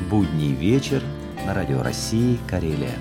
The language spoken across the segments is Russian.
Будний вечер на Радио России Карелия.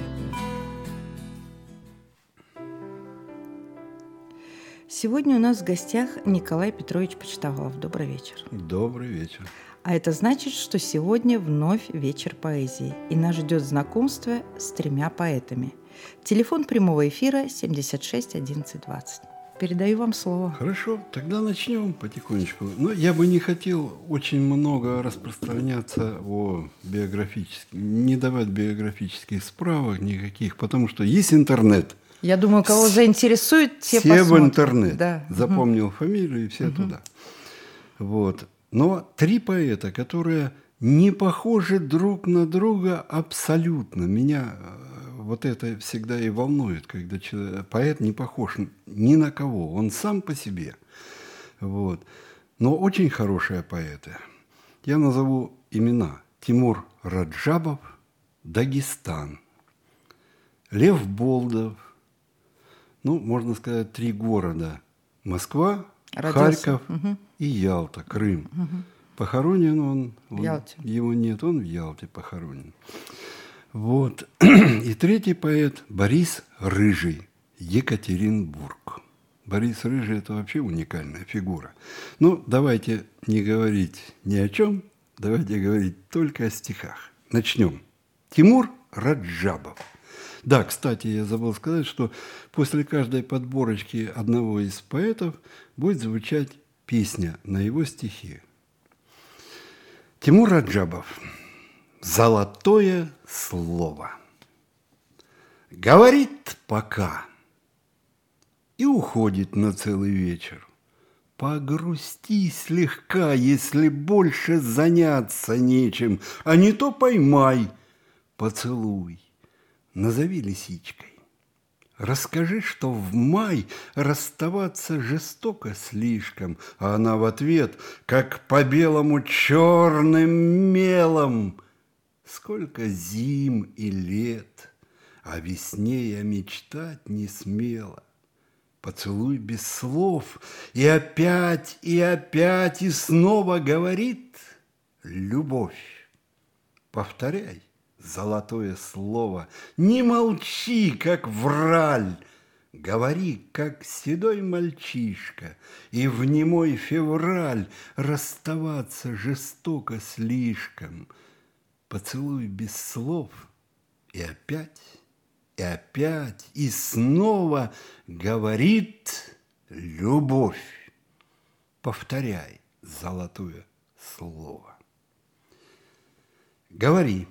Сегодня у нас в гостях Николай Петрович Почтовалов. Добрый вечер. Добрый вечер. А это значит, что сегодня вновь вечер поэзии, и нас ждет знакомство с 3 поэтами. Телефон прямого эфира 76 11 20. Передаю вам слово. Хорошо, тогда начнем потихонечку. Но я бы не хотел очень много распространяться о биографических, не давать биографических справок никаких, потому что есть интернет. Я думаю, кого заинтересует, те все посмотрят. В интернет. Да. Запомнил фамилию и все туда. Вот. Но 3 поэта, которые не похожи друг на друга абсолютно. Меня вот это всегда и волнует, когда поэт не похож ни на кого. Он сам по себе. Вот. Но очень хорошие поэты. Я назову имена. Тимур Раджабов, Дагестан. Лев Болдов. Ну, можно сказать, 3 города. Москва, Родился. Харьков и Ялта, Крым. Похоронен он в Ялте. Его нет, он в Ялте похоронен. Вот. И 3 поэт Борис Рыжий, Екатеринбург. Борис Рыжий – это вообще уникальная фигура. Ну, давайте не говорить ни о чем, давайте говорить только о стихах. Начнем. Тимур Раджабов. Да, кстати, я забыл сказать, что после каждой подборочки одного из поэтов будет звучать песня на его стихи. Тимур Раджабов. Золотое слово. Говорит пока и уходит на целый вечер. Погрусти слегка, если больше заняться нечем, а не то поймай поцелуй. Назови лисичкой. Расскажи, что в май расставаться жестоко слишком, а она в ответ, как по белому черным мелом. Сколько зим и лет, о весне я мечтать не смела. Поцелуй без слов, и опять, и снова говорит любовь. Повторяй. Золотое слово. Не молчи, как враль, говори, как седой мальчишка, и в немой февраль расставаться жестоко слишком. Поцелуй без слов, и опять, и снова говорит любовь. Повторяй золотое слово. Говори.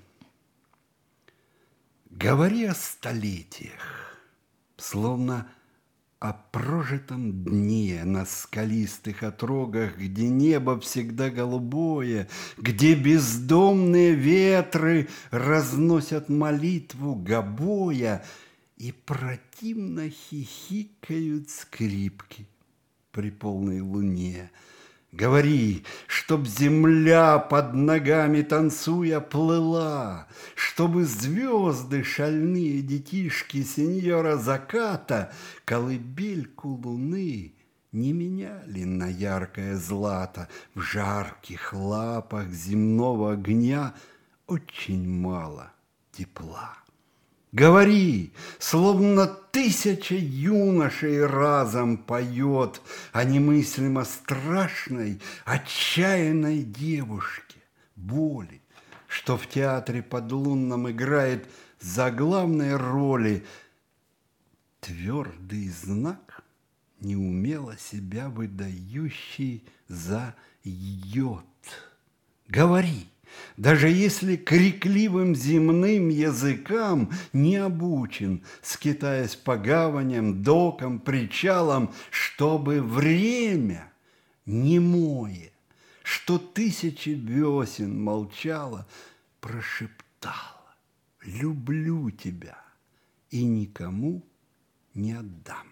Говори о столетиях, словно о прожитом дне на скалистых отрогах, где небо всегда голубое, где бездомные ветры разносят молитву гобоя и противно хихикают скрипки при полной луне. Говори, чтоб земля под ногами танцуя плыла, чтобы звезды, шальные детишки сеньора заката, колыбельку луны не меняли на яркое злато. В жарких лапах земного огня очень мало тепла. Говори, словно 1000 юношей разом поет о немыслимо страшной, отчаянной девушке, боли, что в театре подлунном играет заглавной роли. Твердый знак, неумело себя выдающий за йод. Говори. Даже если крикливым земным языкам не обучен, скитаясь по гаваням, докам, причалам, чтобы время немое, что 1000 весен молчало, прошептало: люблю тебя и никому не отдам.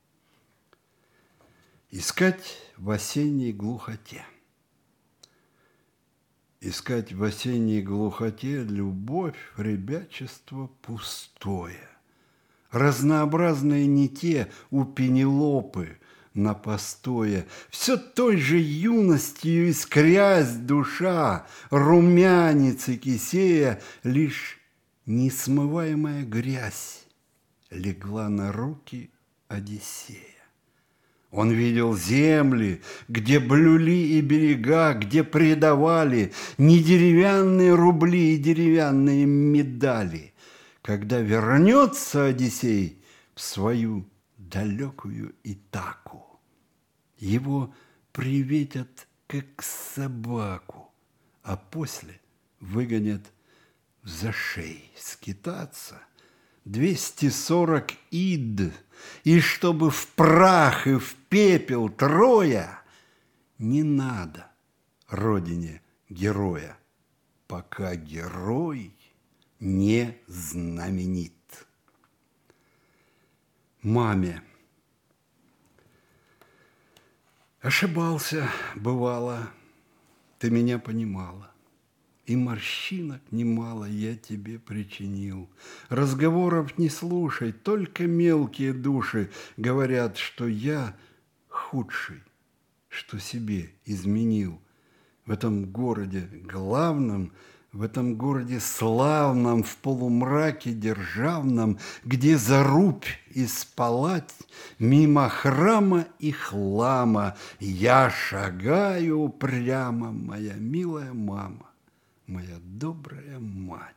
Искать в осенней глухоте. Искать в осенней глухоте любовь, ребячество пустое. Разнообразные не те у Пенелопы, на постое. Все той же юностью искрясь душа, румянец и кисея, лишь несмываемая грязь легла на руки Одиссея. Он видел земли, где блюли и берега, где предавали не деревянные рубли и деревянные медали. Когда вернется Одиссей в свою далекую Итаку, его приветят как собаку, а после выгонят в зашей скитаться 240 ид, и чтобы в прах и в пепел Троя не надо родине героя, пока герой не знаменит. Маме. Ошибался, бывало, ты меня понимала. И морщинок немало я тебе причинил. Разговоров не слушай, только мелкие души говорят, что я худший, что себе изменил. В этом городе главном, в этом городе славном, в полумраке державном, где зарубь и спалать, мимо храма и хлама я шагаю прямо, моя милая мама. Моя добрая мать.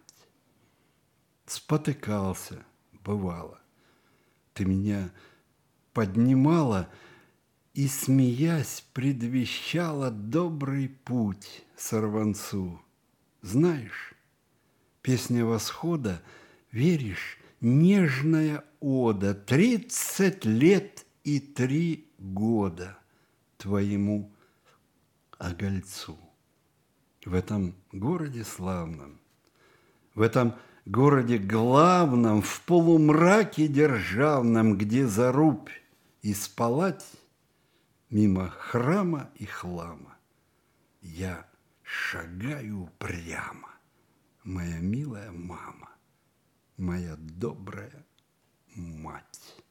Спотыкался, бывало. Ты меня поднимала и, смеясь, предвещала добрый путь сорванцу. Знаешь, песня восхода, веришь, нежная ода, 30 лет и 3 года твоему огольцу. В этом городе славном, в этом городе главном, в полумраке державном, где зарубь и спалать, мимо храма и хлама, я шагаю прямо, моя милая мама, моя добрая мать.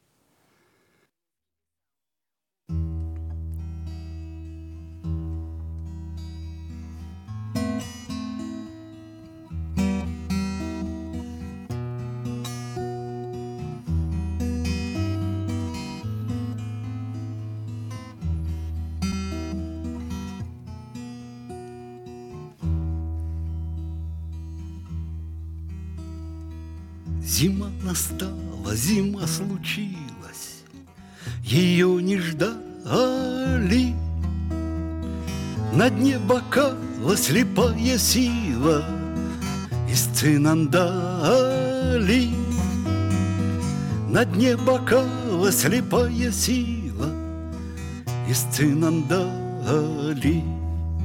Зима настала, зима случилась, ее не ждали. На дне бокала слепая сила из цинандали. На дне бокала слепая сила из цинандали.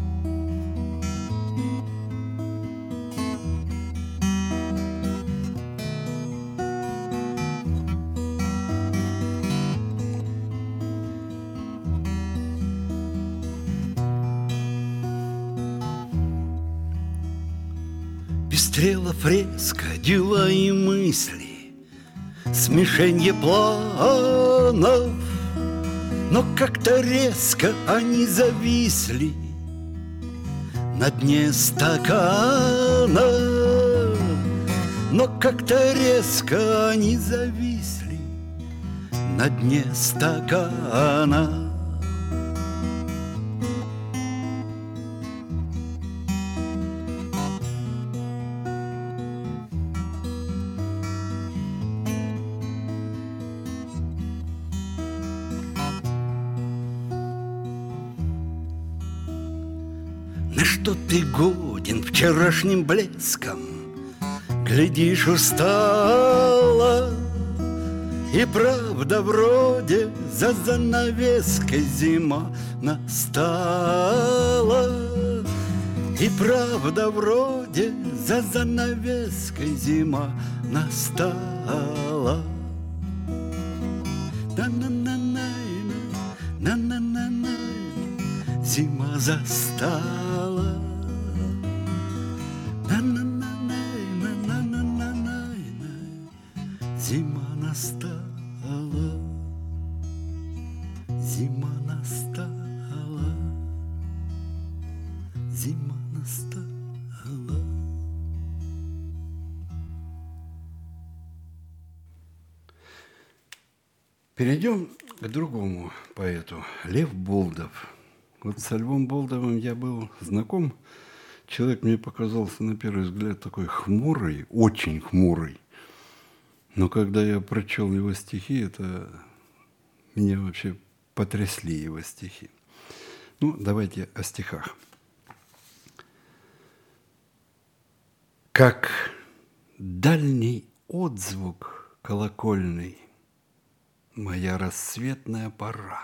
Пестрела фреска, дела и мысли, смешенье планов, но как-то резко они зависли на дне стакана. Но как-то резко они зависли на дне стакана. На что ты годен вчерашним блеском? Глядишь, устала, и правда вроде за занавеской зима настала. И правда вроде за занавеской зима настала. На-на-на-на-на, зима застала. На-на-на-на-на-на-на-на, зима настала. Зима зима настала. Перейдем к другому поэту, Лев Болдов. Вот с Львом Болдовым я был знаком. Человек мне показался на первый взгляд такой хмурый, очень хмурый. Но когда я прочел его стихи, это меня вообще потрясли его стихи. Ну, давайте о стихах. Как дальний отзвук колокольный, моя рассветная пора.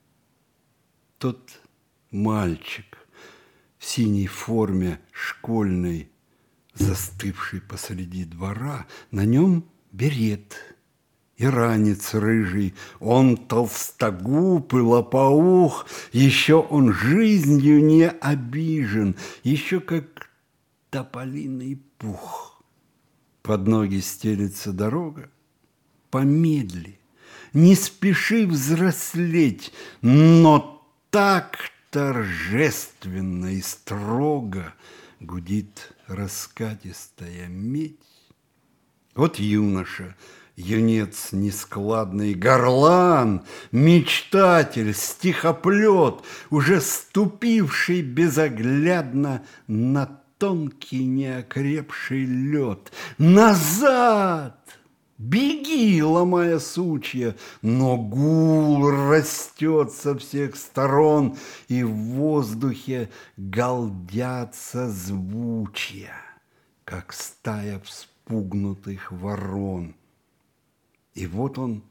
Тот мальчик в синей форме школьной, застывший посреди двора, на нем берет и ранец рыжий. Он толстогуб и лопоух, еще он жизнью не обижен, еще как тополиный пух. Под ноги стелется дорога, помедли, не спеши взрослеть, но так торжественно и строго гудит раскатистая медь. Вот юноша, юнец нескладный, горлан, мечтатель, стихоплет, уже ступивший безоглядно на тонкий неокрепший лед. Назад! Беги, ломая сучья, но гул растет со всех сторон, и в воздухе галдят созвучья, как стая вспугнутых ворон. И вот он,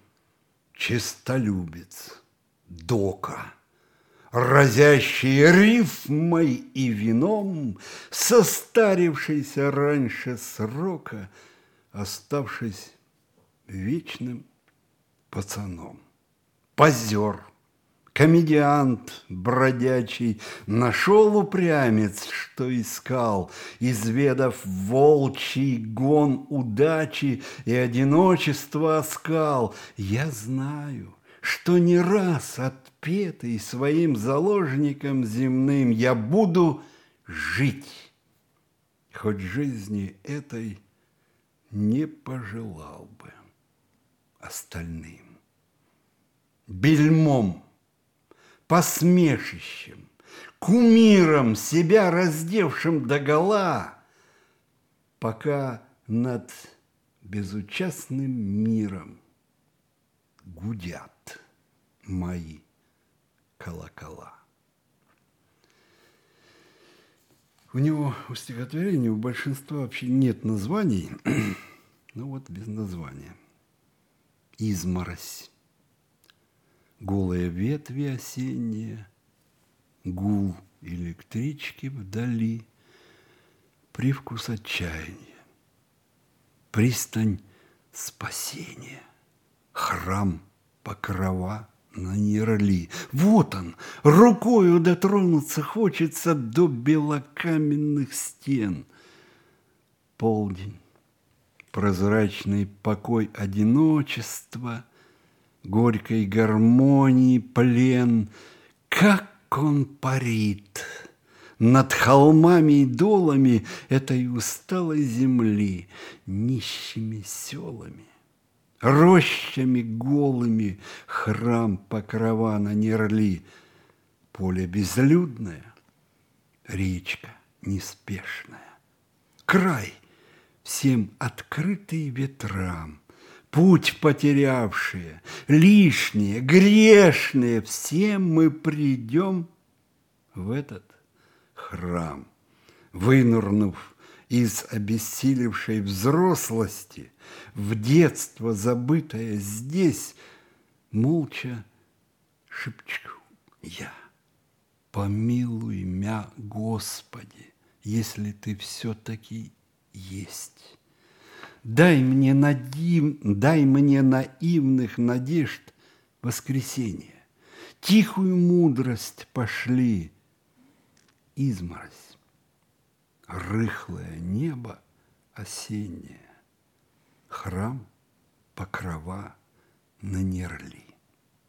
честолюбец, дока, разящий рифмой и вином, состарившийся раньше срока, оставшись вечным пацаном. Позер, комедиант бродячий, нашел упрямец, что искал, изведав волчий гон удачи и одиночество оскал. Я знаю, что не раз отпетый своим заложником земным я буду жить, хоть жизни этой не пожелал бы остальным. Бельмом, посмешищем, кумиром, себя раздевшим догола, пока над безучастным миром гудят мои колокола. У него, у стихотворения, у большинства вообще нет названий, ну вот без названия. Изморозь, голые ветви осенние, гул электрички вдали, привкус отчаяния, пристань спасения, храм покрова на Нерли. Вот он, рукою дотронуться хочется до белокаменных стен. Полдень, прозрачный покой одиночества, горькой гармонии плен. Как он парит над холмами и долами этой усталой земли, нищими селами, рощами голыми, храм покрова на Нерли. Поле безлюдное, речка неспешная, край всем открытый ветрам, путь потерявшие, лишние, грешные, все мы придем в этот храм, вынырнув из обессилевшей взрослости в детство, забытое здесь, молча шепчу я: помилуй мя, Господи, если ты все-таки есть. Дай мне наивных надежд воскресенье, тихую мудрость пошли. Изморозь, рыхлое небо осеннее, храм покрова на Нерли.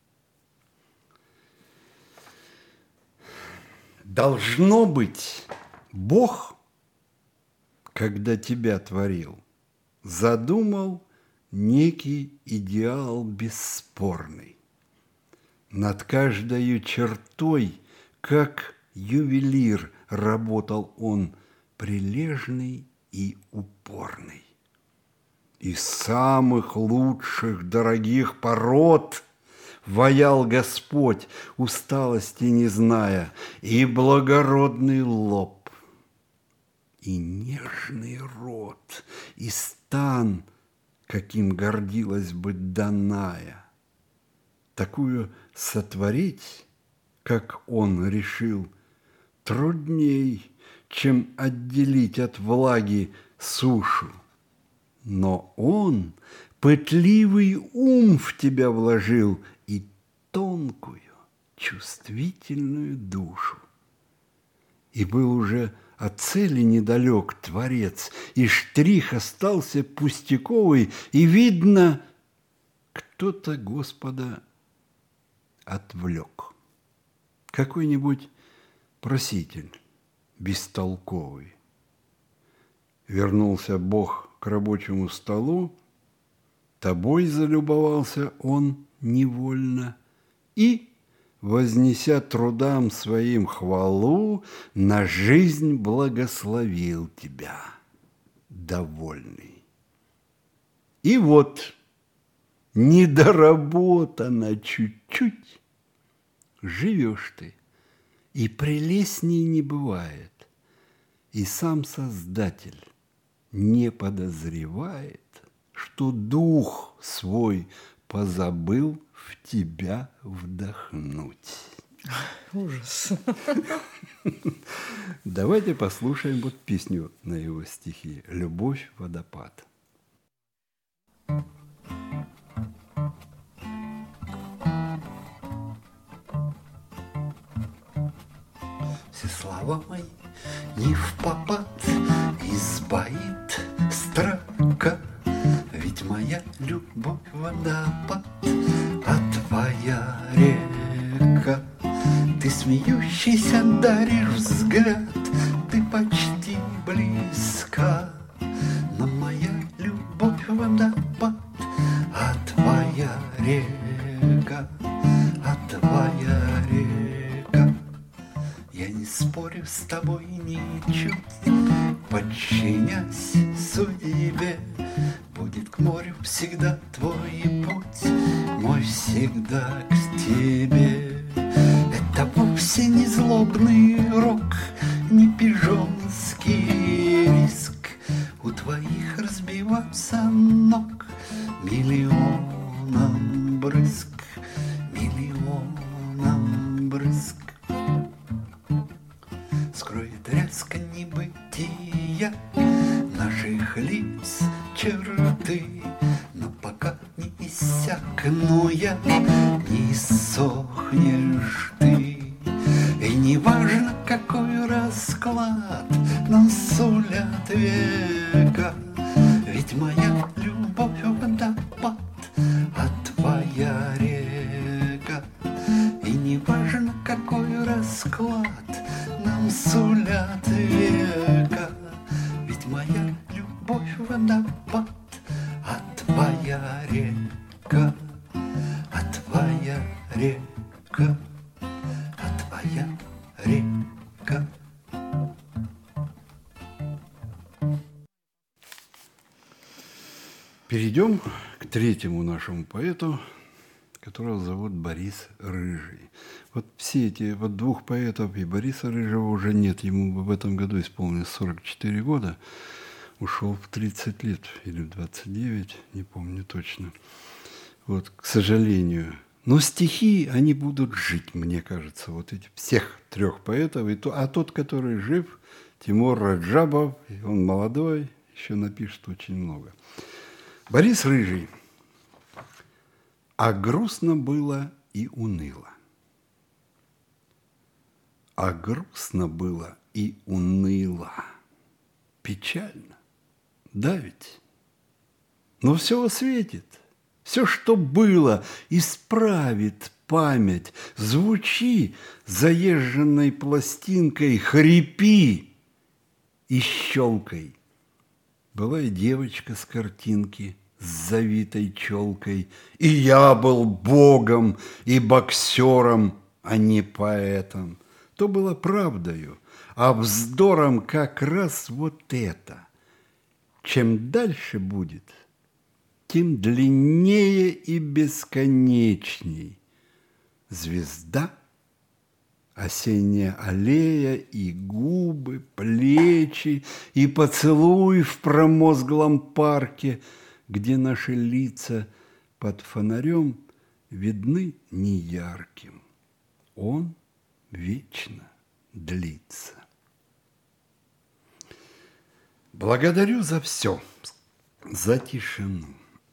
Должно быть, Бог, когда тебя творил, задумал некий идеал бесспорный. Над каждой чертой, как ювелир, работал он прилежный и упорный. Из самых лучших, дорогих пород ваял Господь, усталости не зная, и благородный лоб, и нежный рот, и стан, каким гордилась бы Даная. Такую сотворить, как он решил, трудней, чем отделить от влаги сушу. Но он пытливый ум в тебя вложил и тонкую, чувствительную душу. И был уже от цели недалек Творец, и штрих остался пустяковый, и видно, кто-то Господа отвлек. Какой-нибудь проситель бестолковый. Вернулся Бог к рабочему столу, тобой залюбовался он невольно и, вознеся трудам своим хвалу, на жизнь благословил тебя, довольный. И вот, недоработано чуть-чуть, живешь ты, и прелестней не бывает, и сам Создатель не подозревает, что дух свой позабыл в тебя вдохнуть. Ужас. Давайте послушаем вот песню на его стихи «Любовь, водопад». Все слова мои не впопад избавит строка, ведь моя любовь водопад, а твоя река. Ты смеющийся даришь взгляд, ты почти близка, но моя любовь водопад, а твоя река, а твоя река. Я не спорю с тобой ничуть, подчинясь судьбе, будет к морю всегда твой путь, мой всегда к тебе. Это вовсе не злобный рок, не пижонский риск, у твоих разбиваться ног миллионом брызг, миллионом брызг. Скроет тряска небытия наших лиц черты, но пока не иссякну я, не иссохнешь ты. И не важно, какой расклад нам сулят века, ведь моя любовь водопад, а твоя река. И не важно, какой расклад нам сулят века, ведь моя любовь водопад, а твоя река, а твоя река, а твоя река. Перейдем к третьему нашему поэту, которого зовут Борис Рыжий. Вот все эти вот двух поэтов, и Бориса Рыжего уже нет, ему в этом году исполнилось 44 года, ушел в 30 лет или в 29, не помню точно. Вот, к сожалению. Но стихи, они будут жить, мне кажется, вот эти всех трех поэтов. А тот, который жив, Тимур Раджабов, он молодой, еще напишет очень много. Борис Рыжий. А грустно было и уныло. А грустно было и уныло. Печально. Да ведь? Но все осветит. Все, что было, исправит память. Звучи заезженной пластинкой, хрипи и щелкой. Была и девочка с картинки с завитой челкой, и я был богом и боксером, а не поэтом. То было правдою, а вздором как раз вот это. Чем дальше будет, тем длиннее и бесконечней. Звезда, осенняя аллея, и губы, плечи, и поцелуй в промозглом парке, где наши лица под фонарем видны неярким. Он вечно длится. Благодарю за все, за тишину.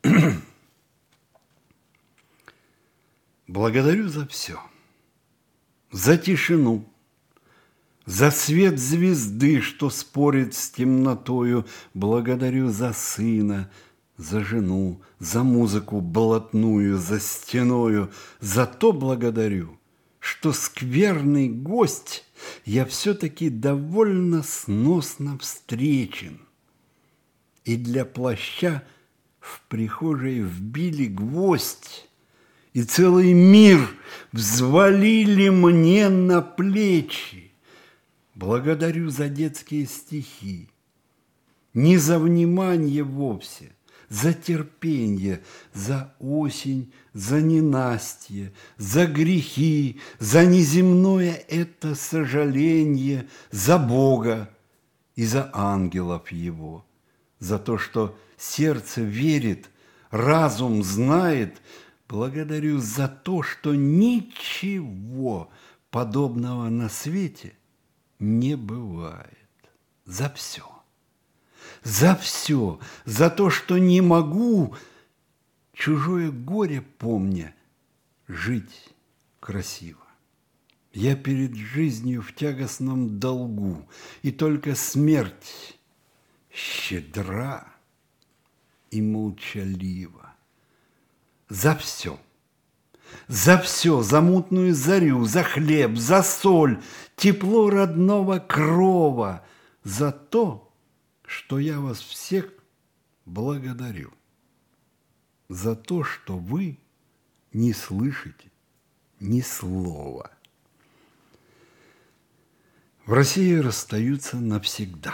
Благодарю за все, за тишину, за свет звезды, что спорит с темнотою. Благодарю за сына, за жену, за музыку блатную, за стеною. За то благодарю, что скверный гость я все-таки довольно сносно встречен. И для плаща в прихожей вбили гвоздь, и целый мир взвалили мне на плечи. Благодарю за детские стихи, не за внимание вовсе, за терпенье, за осень, за ненастье, за грехи, за неземное это сожаление, за Бога и за ангелов Его, за то, что сердце верит, разум знает. Благодарю за то, что ничего подобного на свете не бывает. За все. За все, за то, что не могу, чужое горе помня, жить красиво. Я перед жизнью в тягостном долгу, и только смерть щедра и молчалива. За все, за мутную зарю, за хлеб, за соль, тепло родного крова, за то, что я вас всех благодарю, за то, что вы не слышите ни слова. В России расстаются навсегда.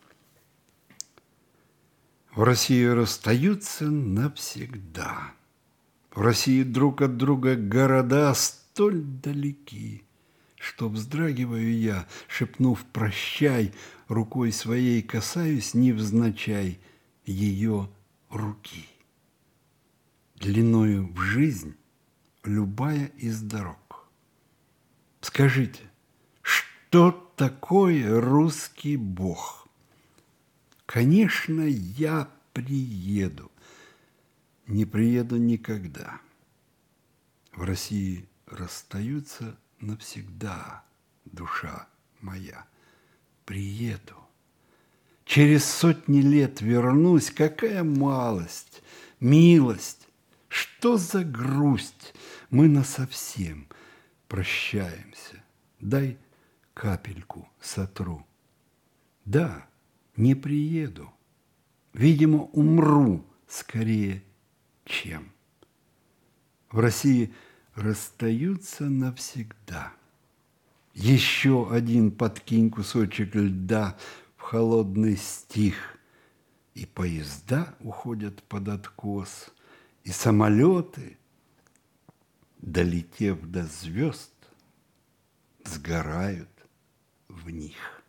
В России расстаются навсегда. В России друг от друга города столь далеки, что вздрагиваю я, шепнув «прощай», рукой своей касаюсь невзначай ее руки. Длиною в жизнь любая из дорог. Скажите, что такое русский Бог? Конечно, я приеду. Не приеду никогда. В России расстаются навсегда, душа моя. Приеду. Через сотни лет вернусь. Какая малость, милость, что за грусть. Мы насовсем прощаемся. Дай капельку сотру. Да, не приеду. Видимо, умру скорее, чем. В России расстаются навсегда. Еще один подкинь кусочек льда в холодный стих, и поезда уходят под откос, и самолеты, долетев до звезд, сгорают в них.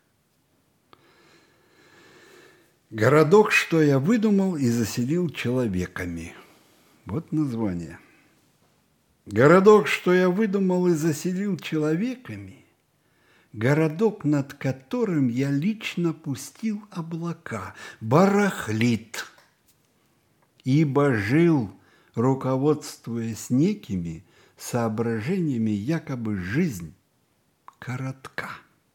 Городок, что я выдумал и заселил человеками. Вот название. Городок, что я выдумал и заселил человеками. Городок, над которым я лично пустил облака. Барахлит. Ибо жил, руководствуясь некими соображениями, якобы жизнь коротка.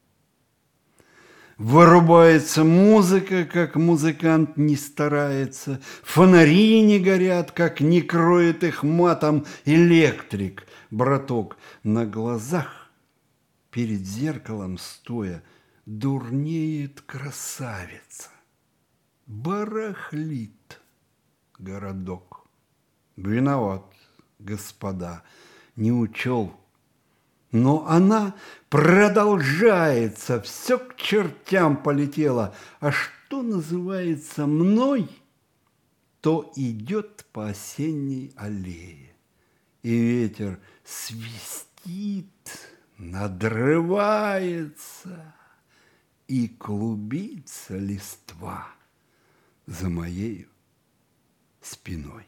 Вырубается музыка, как музыкант не старается, фонари не горят, как не кроет их матом электрик. Браток, на глазах, перед зеркалом стоя, дурнеет красавица, барахлит городок. Виноват, господа, не учел. Но она продолжается, все к чертям полетело. А что называется мной, то идет по осенней аллее. И ветер свистит, надрывается, и клубится листва за моею спиной.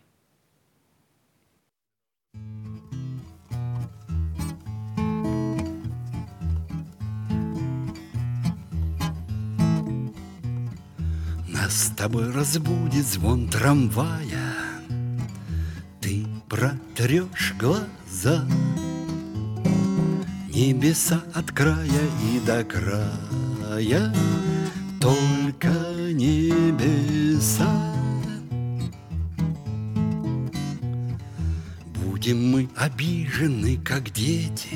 Нас с тобой разбудит звон трамвая, ты протрешь глаза, небеса от края и до края, только небеса. Будем мы обижены, как дети,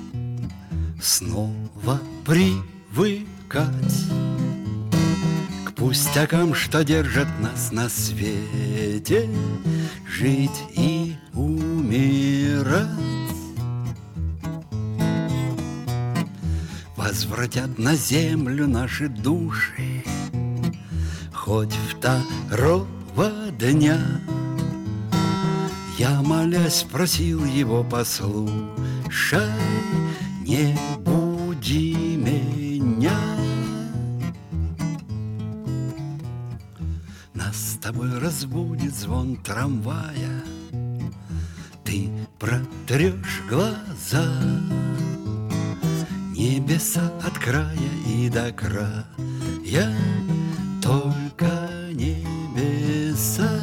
снова привыкать к пустякам, что держат нас на свете, жить и умирать. Возвратят на землю наши души хоть второго дня. Я, молясь, просил его, послушай, не буди меня. Нас с тобой разбудит звон трамвая, ты протрешь глаза, небеса от края и до края, только небеса.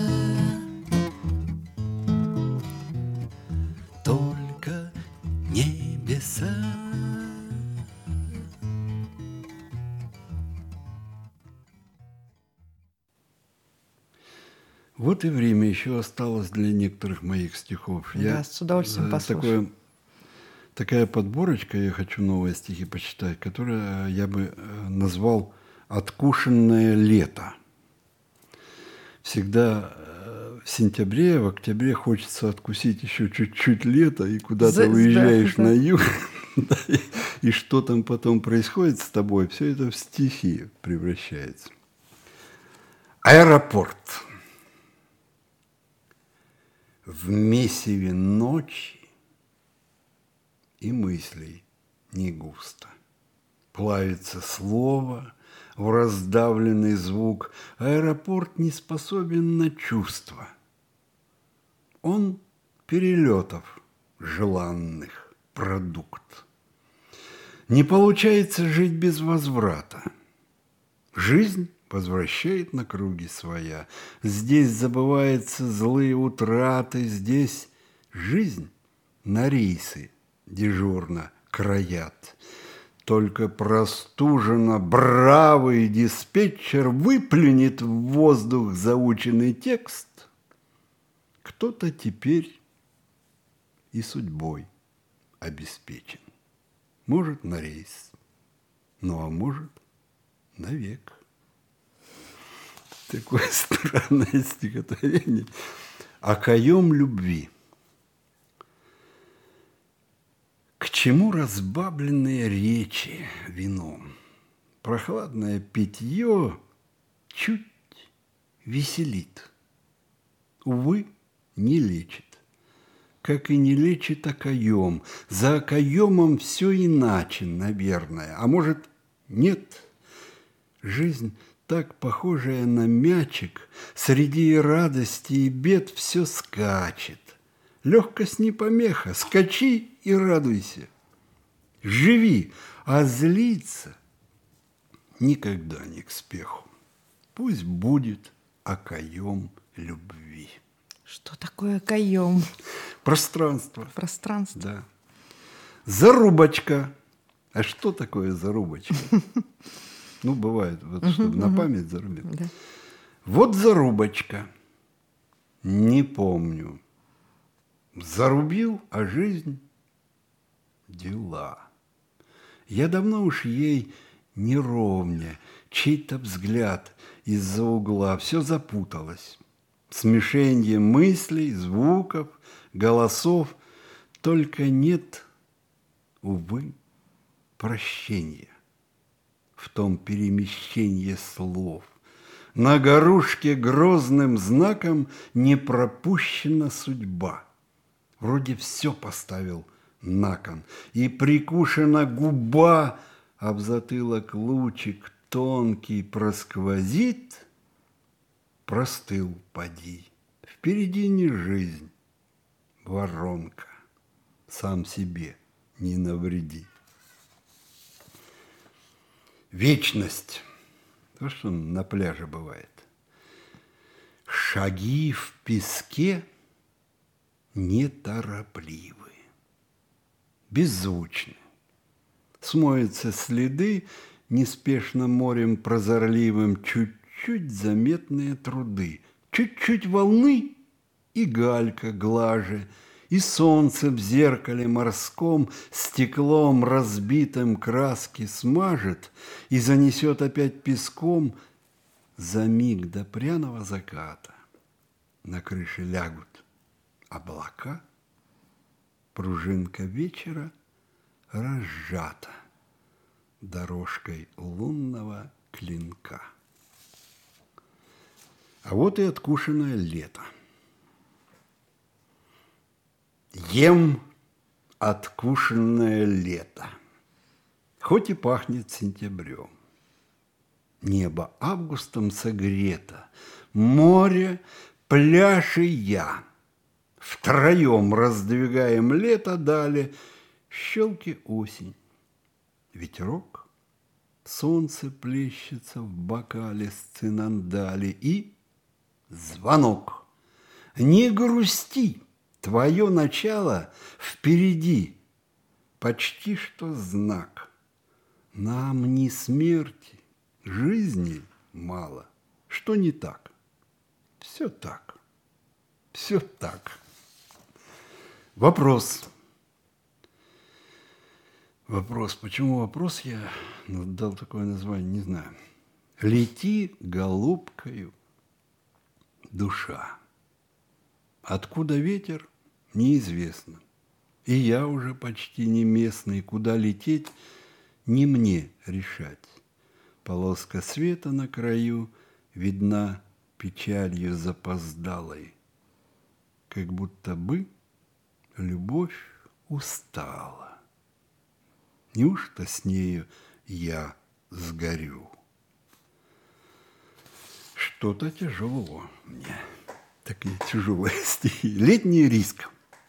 Только небеса. Вот и время еще осталось для некоторых моих стихов. Да, я с удовольствием послушаю. Такая подборочка, я хочу новые стихи почитать, которая я бы назвал «Откушенное лето». Всегда в сентябре, в октябре хочется откусить еще чуть-чуть лета, и куда-то уезжаешь на юг, и что там потом происходит с тобой, все это в стихи превращается. Аэропорт. В месиве ночи и мыслей не густо. Плавится слово в раздавленный звук. Аэропорт не способен на чувства. Он перелетов желанных продукт. Не получается жить без возврата. Жизнь возвращает на круги своя. Здесь забываются злые утраты. Здесь жизнь на рейсы дежурно краят. Только простуженно бравый диспетчер выплюнет в воздух заученный текст. Кто-то теперь и судьбой обеспечен. Может, на рейс, ну а может, навек. Такое странное стихотворение. Окоем любви. К чему разбавленные речи вином? Прохладное питье чуть веселит. Увы, не лечит. Как и не лечит окоем. За окоемом все иначе, наверное. А может, нет? Жизнь, так похожая на мячик, среди радости и бед все скачет. Легкость не помеха, скачи и радуйся. Живи, а злиться никогда не к спеху. Пусть будет окоем любви. Что такое окоем? Пространство. Пространство. Да. Зарубочка. А что такое зарубочка? Ну, бывает, вот, чтобы на память зарубить. Да. Вот зарубочка. Не помню. Зарубил, а жизнь – дела. Я давно уж ей неровня, чей-то взгляд из-за угла. Все запуталось. Смешенье мыслей, звуков, голосов. Только нет, увы, прощения в том перемещении слов. На горушке грозным знаком не пропущена судьба. Вроде все поставил на кон, и прикушена губа, а в затылок лучик тонкий просквозит, простыл поди. Впереди не жизнь, воронка, сам себе не навреди. Вечность. То, что на пляже бывает. Шаги в песке неторопливы, беззвучны. Смоются следы неспешно морем прозорливым, чуть-чуть заметные труды, чуть-чуть волны и галька глаже, и солнце в зеркале морском стеклом разбитым краски смажет и занесет опять песком. За миг до пряного заката на крыше лягут облака, пружинка вечера разжата дорожкой лунного клинка. А вот и откушенное лето. Ем откушенное лето, хоть и пахнет сентябрем. Небо августом согрето, море, пляж и я. Втроем раздвигаем лето дали, щелки осень. Ветерок, солнце плещется в бокале с цинандали и звонок. Не грусти! Твое начало впереди, почти что знак. Нам ни смерти, жизни мало. Что не так? Все так, все так. Вопрос. Вопрос. Почему вопрос я дал такое название, не знаю. Лети голубкою, душа. Откуда ветер? Неизвестно. И я уже почти не местный, куда лететь, не мне решать. Полоска света на краю видна печалью запоздалой, как будто бы любовь устала. Неужто с нею я сгорю? Что-то тяжело мне. Такие тяжелые стихи. Летний риск.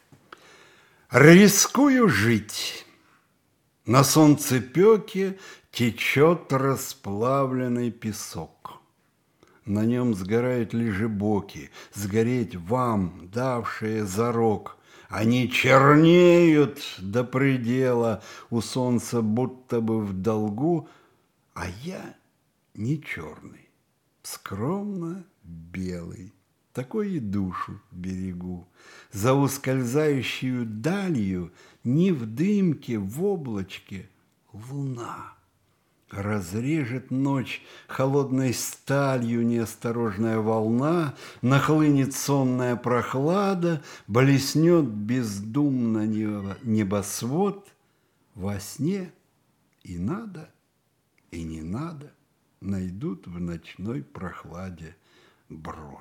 Рискую жить. На солнцепёке течет расплавленный песок. На нем сгорают лежебоки, сгореть вам, давшие зарок. Они чернеют до предела, у солнца будто бы в долгу, а я не черный, скромно белый. Такой и душу берегу. За ускользающую далью ни в дымке, в облачке луна. Разрежет ночь холодной сталью неосторожная волна, нахлынет сонная прохлада, блеснет бездумно небосвод. Во сне и надо, и не надо найдут в ночной прохладе брод.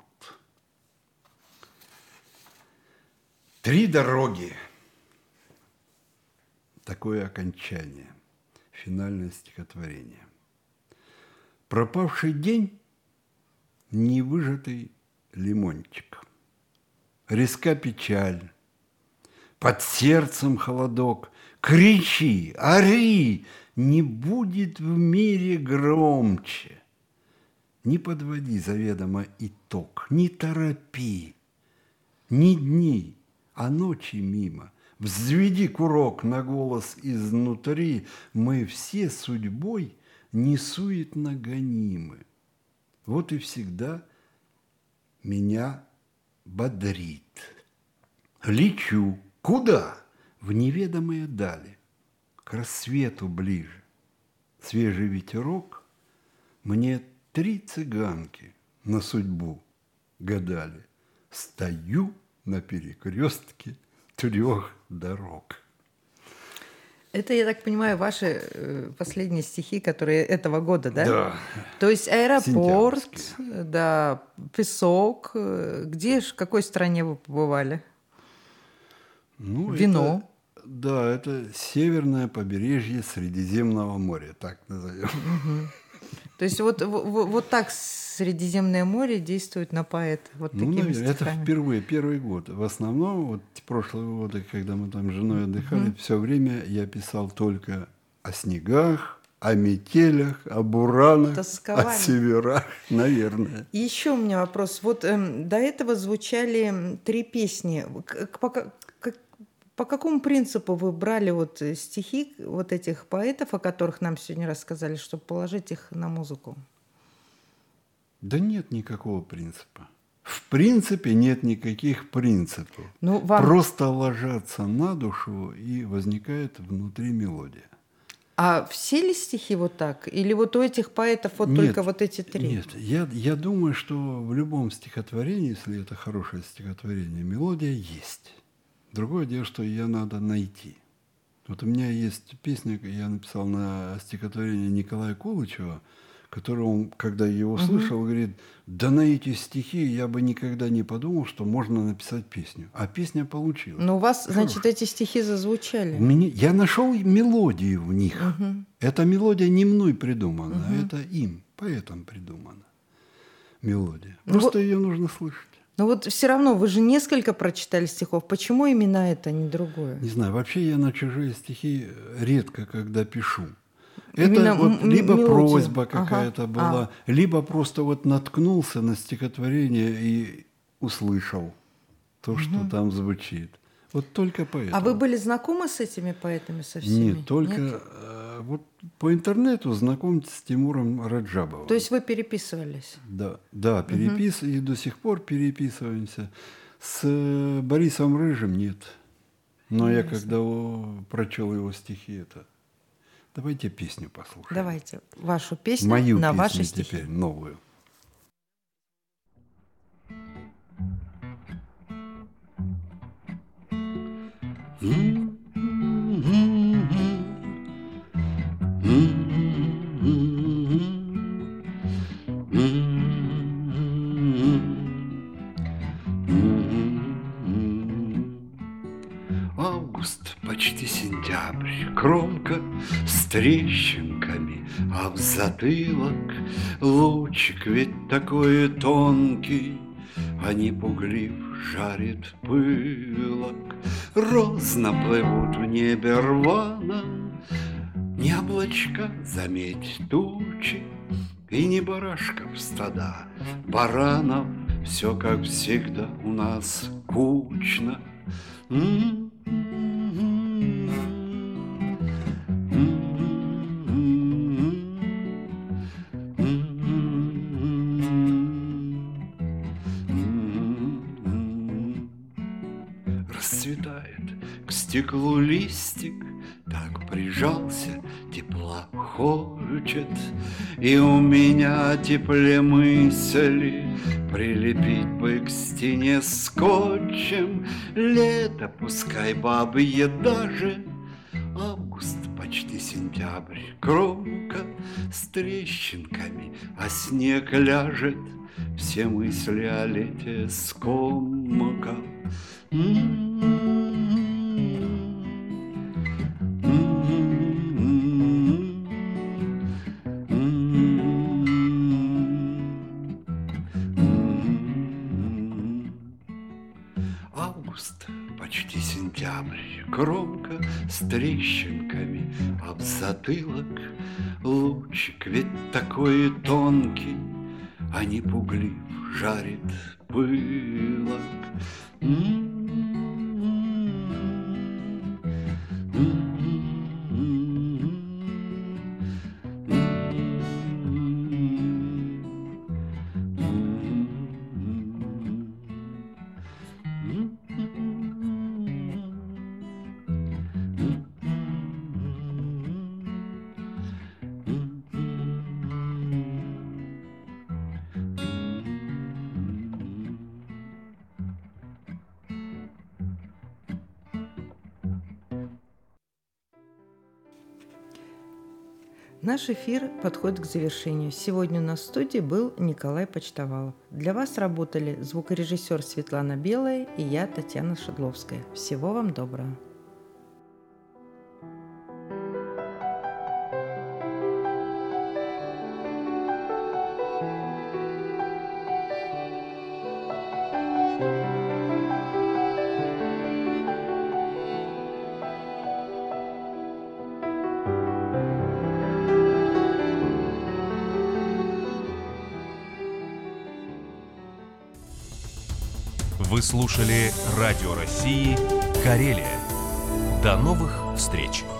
3 дороги. Такое окончание, финальное стихотворение. Пропавший день, невыжатый лимончик. Резка печаль, под сердцем холодок. Кричи, ори, не будет в мире громче. Не подводи заведомо итог, не торопи, ни дни, а ночи мимо. Взведи курок на голос изнутри, мы все судьбой несуетно гонимы. Вот и всегда меня бодрит. Лечу. Куда? В неведомые дали, к рассвету ближе. свежий ветерок, мне 3 цыганки на судьбу гадали. Стою на перекрестке 3 дорог. Это, я так понимаю, ваши последние стихи, которые этого года, да? Да. То есть аэропорт, да, песок. Где, в какой стране вы побывали? Ну, Вино. Это северное побережье Средиземного моря, так назовем. То есть вот так Средиземное море действует на поэта. Вот такими стихами. Это впервые, первый год. В основном, вот прошлые годы, когда мы там с женой отдыхали, все время я писал только о снегах, о метелях, о буранах, о северах, наверное. И еще у меня вопрос. Вот до этого звучали 3 песни. По какому принципу вы брали вот стихи вот этих поэтов, о которых нам сегодня рассказали, чтобы положить их на музыку? Да нет никакого принципа. В принципе, нет никаких принципов. Просто ложатся на душу, и возникает внутри мелодия. А все ли стихи вот так? Или вот у этих поэтов вот только вот эти 3? Нет, я думаю, что в любом стихотворении, если это хорошее стихотворение, мелодия есть. Другое дело, что ее надо найти. Вот у меня есть песня, я написал на стихотворение Николая Кулычева, который он, когда его услышал, говорит, да на эти стихи я бы никогда не подумал, что можно написать песню. А песня получилась. Но у вас, значит, эти стихи зазвучали. Я нашел мелодию в них. Эта мелодия не мной придумана, это им, поэтам придумана мелодия. Просто ее нужно слышать. Но вот все равно, вы же несколько прочитали стихов. Почему именно это, а не другое? Не знаю, вообще я на чужие стихи редко когда пишу. Это вот либо мелодию. Просьба какая-то была, либо просто вот наткнулся на стихотворение и услышал то, что там звучит. Вот только поэтому. А вы были знакомы с этими поэтами со всеми? Нет, только вот по интернету знаком с Тимуром Раджабовым. То есть вы переписывались? Да, и до сих пор переписываемся. С Борисом Рыжим нет. Но я когда прочел его стихи, давайте песню послушаем. Давайте вашу песню Мою на песню ваши стихи. Теперь новую. Август, почти сентябрь, кромка с трещинками, а в затылок лучик ведь такой тонкий, а не пуглив жарит пылок. Розно плывут в небе рвано, не облачка, заметь, тучи, и не барашков стада, баранов, все как всегда у нас кучно. Расцветает к стеклу листик, так прижался, тепла хочет, и у меня тепле мысли прилепить бы к стене скотчем. Лето, пускай бабье даже, август, почти сентябрь, кромка с трещинками, а снег ляжет, все мысли о лете скомкал. Август, почти сентябрь, кромка с трещинками, а в затылок лучик ведь такой тонкий, а не пуглив жарит пылок. Наш эфир подходит к завершению. Сегодня у нас в студии был Николай Почтовалов. Для вас работали звукорежиссер Светлана Белая и я, Татьяна Шедловская. Всего вам доброго. Вы слушали Радио России «Карелия». До новых встреч!